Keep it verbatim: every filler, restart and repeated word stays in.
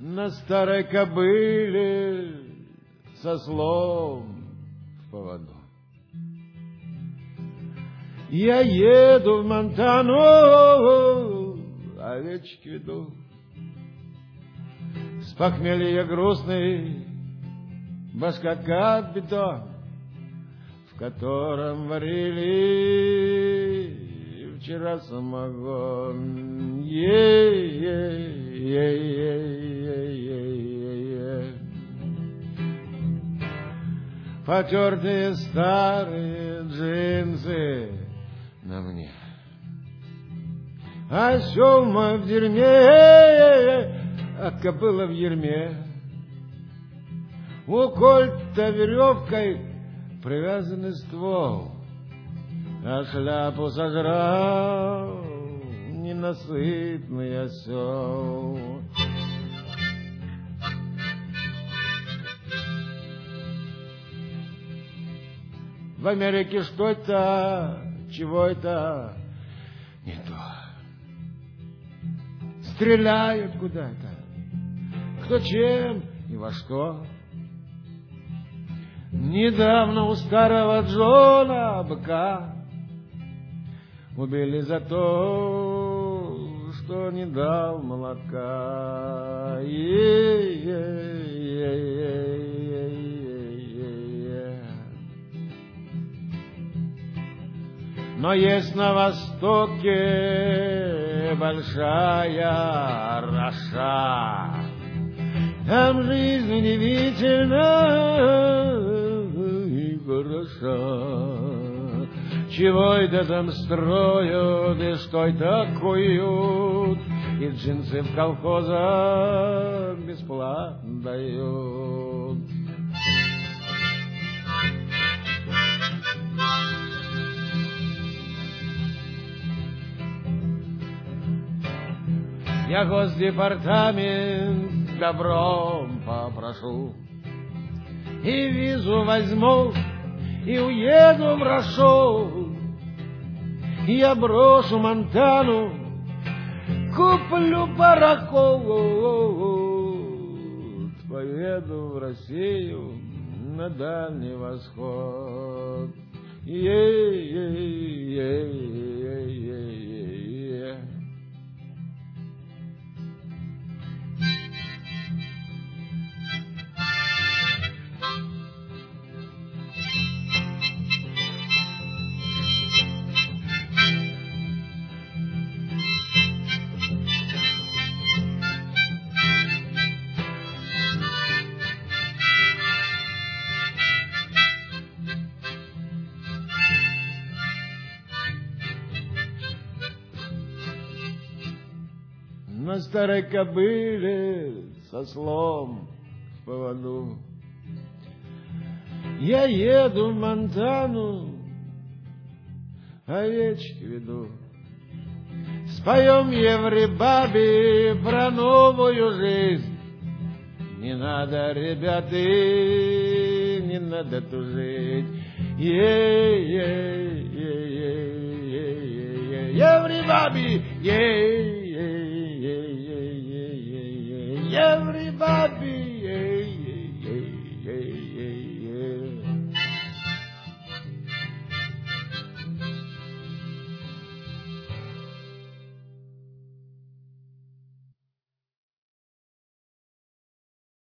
на старой кобыле со слом в поводу. Я еду в Монтану, овечки веду. С похмелья грустный, башка как бетон, в котором варили вчера самогон. Е-е-е-е-е-е-е. Потертые старые джинсы на мне, осел мой в дерьме, а кобыла в ерме. У кольта веревкой привязанный ствол, а шляпу сожрал ненасытный осел. В Америке что это, чего это, не то. Стреляют куда-то, кто чем и во что. Недавно у старого Джона быка убили за то, что не дал молока. Е-е-е-е-е-е. Но есть на востоке большая Раша, там жизнь удивительна и хороша. Чего это там строят, и что это куют, и джинсы в колхозах бесплатно дают. Я Госдепартамент добром попрошу, и визу возьму, и уеду в Рашу. Я брошу Монтану, куплю пароход, поеду в Россию на Дальний Восход. Е-е-е-е-е-е. На старой кобыле со слом в поводу я еду в Монтану, овечки веду. Споем Евребаби про новую жизнь. Не надо, ребята, не надо тужить. Е-е-е-е-е-е-е. Евребаби, е Everybody, yeah, yeah, yeah, yeah, yeah.